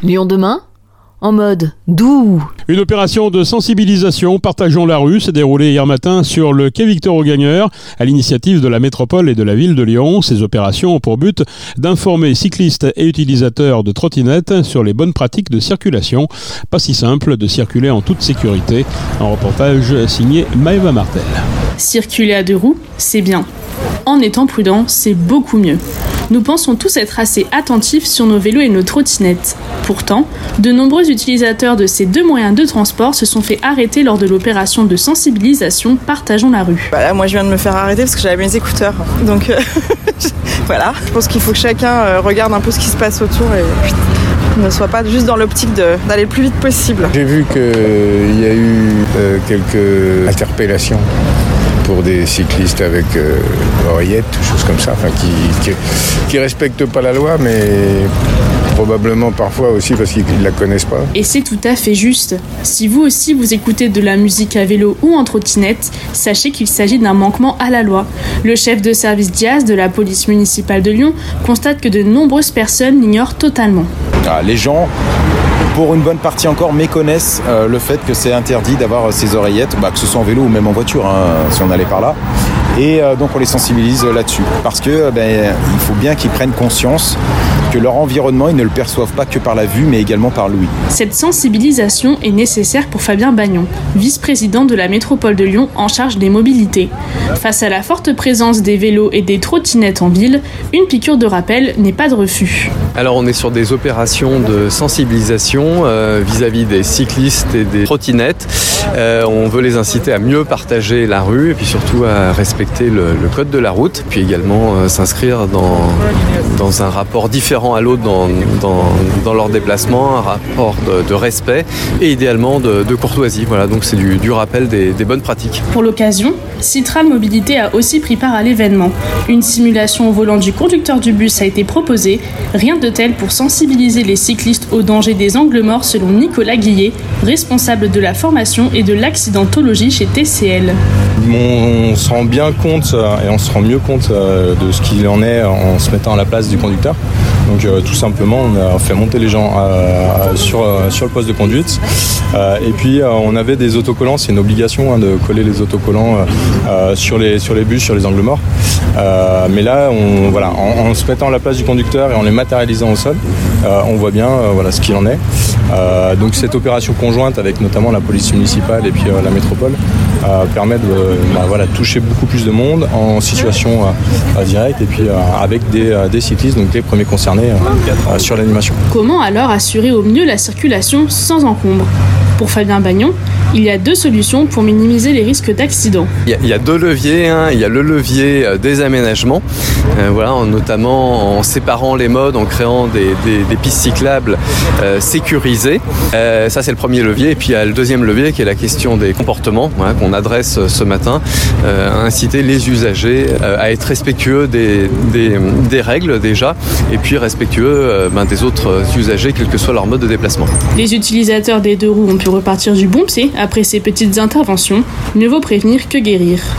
Lyon demain, en mode doux. Une opération de sensibilisation Partageons la rue s'est déroulée hier matin sur le quai Victor Augagneur à l'initiative de la métropole et de la ville de Lyon. Ces opérations ont pour but d'informer cyclistes et utilisateurs de trottinettes sur les bonnes pratiques de circulation. Pas si simple de circuler en toute sécurité. Un reportage signé Maëva Martel. Circuler à deux roues, c'est bien. En étant prudent, c'est beaucoup mieux. Nous pensons tous être assez attentifs sur nos vélos et nos trottinettes. Pourtant, de nombreux utilisateurs de ces deux moyens de transport se sont fait arrêter lors de l'opération de sensibilisation Partageons la rue. Là, moi je viens de me faire arrêter parce que j'avais mes écouteurs. Donc voilà, je pense qu'il faut que chacun regarde un peu ce qui se passe autour et ne soit pas juste dans l'optique d'aller le plus vite possible. J'ai vu qu'il y a eu quelques interpellations pour des cyclistes avec oreillettes, choses comme ça, qui respectent pas la loi, mais probablement parfois aussi parce qu'ils ne la connaissent pas. Et c'est tout à fait juste. Si vous aussi vous écoutez de la musique à vélo ou en trottinette, sachez qu'il s'agit d'un manquement à la loi. Le chef de service Diaz de la police municipale de Lyon constate que de nombreuses personnes l'ignorent totalement. Les gens, pour une bonne partie encore, méconnaissent le fait que c'est interdit d'avoir ces oreillettes, que ce soit en vélo ou même en voiture, si on allait par là. Et donc on les sensibilise là-dessus. Parce que il faut bien qu'ils prennent conscience que leur environnement, ils ne le perçoivent pas que par la vue, mais également par l'ouïe. Cette sensibilisation est nécessaire pour Fabien Bagnon, vice-président de la métropole de Lyon en charge des mobilités. Face à la forte présence des vélos et des trottinettes en ville, une piqûre de rappel n'est pas de refus. Alors on est sur des opérations de sensibilisation vis-à-vis des cyclistes et des trottinettes. On veut les inciter à mieux partager la rue et puis surtout à respecter le code de la route, puis également s'inscrire dans un rapport différent à l'autre dans leur déplacement, un rapport de respect et idéalement de courtoisie. Voilà, donc c'est du rappel des bonnes pratiques. Pour l'occasion, Citral Mobilité a aussi pris part à l'événement. Une simulation au volant du conducteur du bus a été proposée, rien de tel pour sensibiliser les cyclistes au danger des angles morts selon Nicolas Guillet, responsable de la formation et de l'accidentologie chez TCL. On se rend bien compte et on se rend mieux compte de ce qu'il en est en se mettant à la place du conducteur. Donc tout simplement, on a fait monter les gens sur le poste de conduite. Et puis on avait des autocollants, c'est une obligation de coller les autocollants sur les bus, sur les angles morts. Mais là, en se mettant à la place du conducteur et en les matérialisant au sol, on voit bien ce qu'il en est. Donc cette opération conjointe avec notamment la police municipale et puis la métropole permet de toucher beaucoup plus de monde en situation directe et puis avec des cyclistes, donc les premiers concernés sur l'animation. Comment alors assurer au mieux la circulation sans encombre ? Pour Fabien Bagnon, il y a deux solutions pour minimiser les risques d'accidents. Il y a deux leviers. Il y a le levier des aménagements, notamment en séparant les modes, en créant des pistes cyclables sécurisées. Ça, c'est le premier levier. Et puis, il y a le deuxième levier qui est la question des comportements qu'on adresse ce matin, à inciter les usagers à être respectueux des règles déjà, et puis respectueux des autres usagers, quel que soit leur mode de déplacement. Les utilisateurs des deux roues ont pu repartir du bon pied après ces petites interventions. Mieux vaut prévenir que guérir.